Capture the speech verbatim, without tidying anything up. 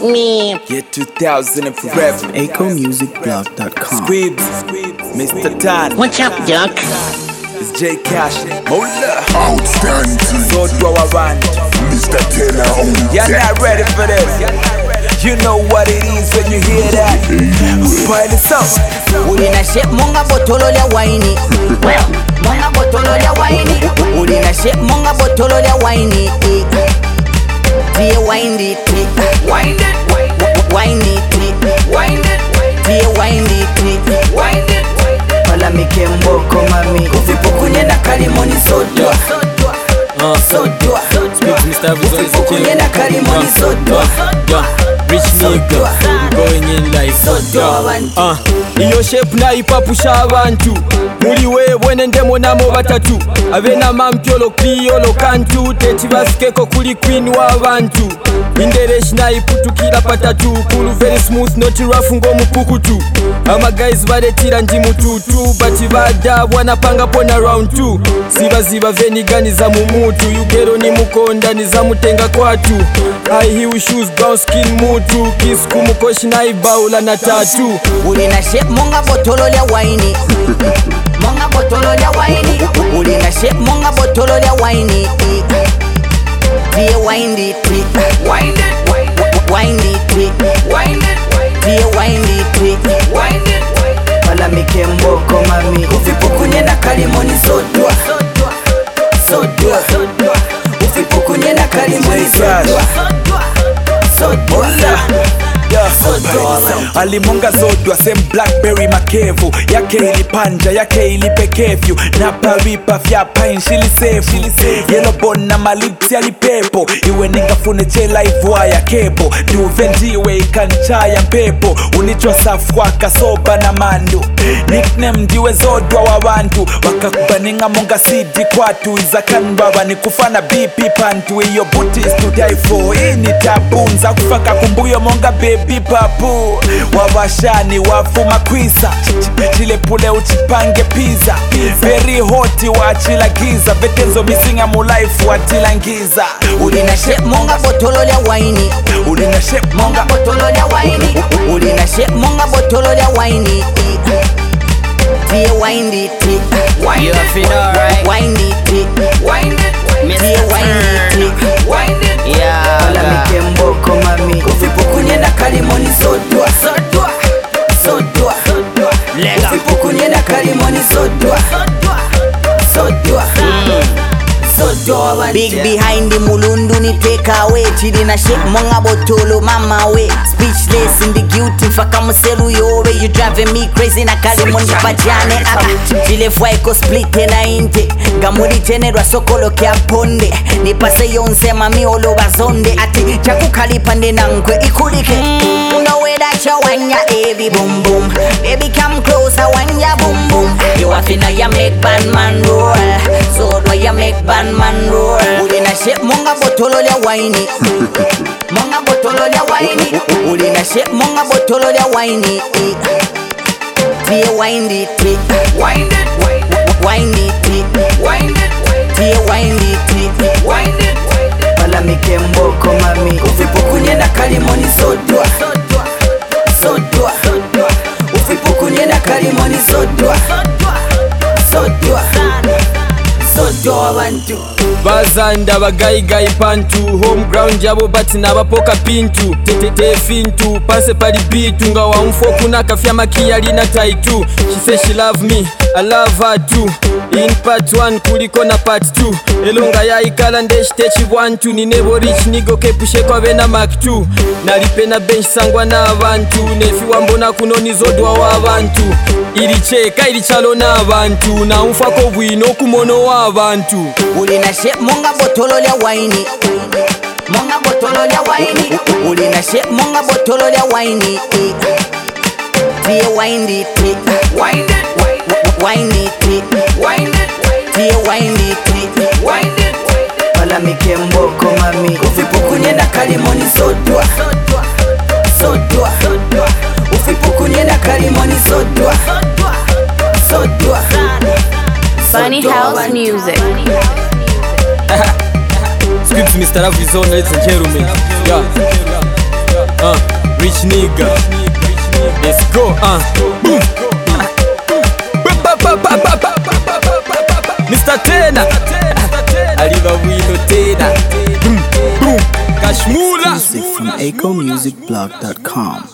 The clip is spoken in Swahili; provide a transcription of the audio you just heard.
me. Year two thousand and forever. Echo Music Blog dot com. Squibs, Mister Tan. What's up, Duck? It's J Cash. Mola. Outstanding. So do I run. Mister Taylor on the You're deck. not ready for this. You know what it is when you hear that. Pile this up. Ulina shape monga botolo lya wine. Well, Monga botolo lya wine. Ulina shape monga botolo lya wine. Tie wine it. Wind it, Wine it. wind it, Tie wine it. wind it. Pala mikemboko mami. Ufipukunye na kalimoni sodwa. Sodwa. Mister Ufipukunye na kalimoni sodwa. Rich nigga, going in like Sodwa abantu. uh, iyo shape naipapusha abantu muri wewe nendemo namo batatu abena mampyolo kliyolo kantu teti basikeko kuli queen w'abantu indereshi naiputukira patatu kulu very smooth not rough ngo mupukutu ama guys baletira ndi mututu bati badabwa napanga pona round two ziba ziba veniganiza mu mutu yugero ni mukonda niza mutenga kwatu high heel shoes brown skin mutu kiss kumukoshi naibaula na tatu Ulina shape monga botolo lya wine. Monga botolo lya wine. Ulina shape monga botolo lya wine. Tie wine it. Wind it, Wine it. wind it, Tie wine it. wind it. Pala mikemboko mami. Ufipukunye na kalimoni sodwa. Sodwa. Ufipukunye na kalimoni sodwa. Sodwa. Alimunga zodwa sem blackberry makevu yake ilipanja yake ilipekefyu na paripa fya pain shili sefu yellow bone na malipsi alipepo iwe ningafune chela ivua ya kebo duvendiwe ikanchaya mpepo unichwa safwa kasoba na mandu nickname ndiwe zodwa wa bantu wakakubaninga munga sidi kwatu izakanbaba ni kufana B P pantu iyo booty is to die for ini tabunza kufaka kumbuyo monga baby papu wabashani wafuma kwisa chile pule uchipange pizza very hot wachila giza vetenzo misinga mu life watilangiza Ulina shape monga botolo lya wine. ulina shape Monga botolo lya wine. Ulina shape monga botolo lya wine. Tie wine it. Wind you it, feel alright? Wine it. wind it, Tie Mister wine it. wind it. Pala Yeah, mikemboko mami. Ufipukunye na kalimoni sodwa. Sodwa, Sodwa. lega. Ufipukunye na kalimoni sodwa. Sodwa. Sodwa abantu. Big behind the mulundu ni take away. Chidi na shape monga botolo mama we. Speechless in the guilty faka muselu yowe. You driving me crazy na kalimoni pajane aka. Chile fwa eko split na inte. Gamuri generwa sokolo kia ponde. Nipase yonse mami olo bazonde. Ati chaku kalipande na nkwe ikulike. You know where that you want ya heavy boom boom. Baby come closer when ya boom boom. You have to know ya make bad man roll. So do ya make bad man roll. Ulina shape monga botolo lya wine. Monga botolo lya wine. Ulina shape monga botolo lya wine. Tie wine it. wind it, Wine it. wind it, Tie wine it. wind it. Pala mikemboko mami. Ufipukunye na kalimoni sodwa. Sodwa. Ufipukunye na kalimoni sodwa. Sodwa. Sodwa abantu. bazanda bagayigayi pantu home ground yabo bati nabapoka pintu tetete fintu panse pali bitu nga wamfoku nakafya makia lina taitu she say she love me I love her too in part one kuliko na part two elonga yaikala ndeshitechi bwantu ninebo rich nigo kepushe kwa bena mark two nalipena bench sangwa na abantu nefi wambona kuno nizodwa wa abantu ilicheka ilichalo na abantu na umfako bwino kumono wa abantu Ulina shape monga botolo lya wine. Monga botolo lya wine. Ulina shape monga botolo lya wine. Tie wine it. Wind it, Wine it. wind it, Tie wine it. wind it. Pala mikemboko mami. Ufipukunye na kalimoni sodwa. Sodwa. Ufipukunye na kalimoni sodwa. Sodwa. Funny House Music. Scripts Mister Avizon, ladies and gentlemen. Yeah. Uh. Rich nigga. Let's go, uh. Boom. Mister Tena Aliva Wino Tena. Boom, boom. Kashmula. Music from echo music blog dot com.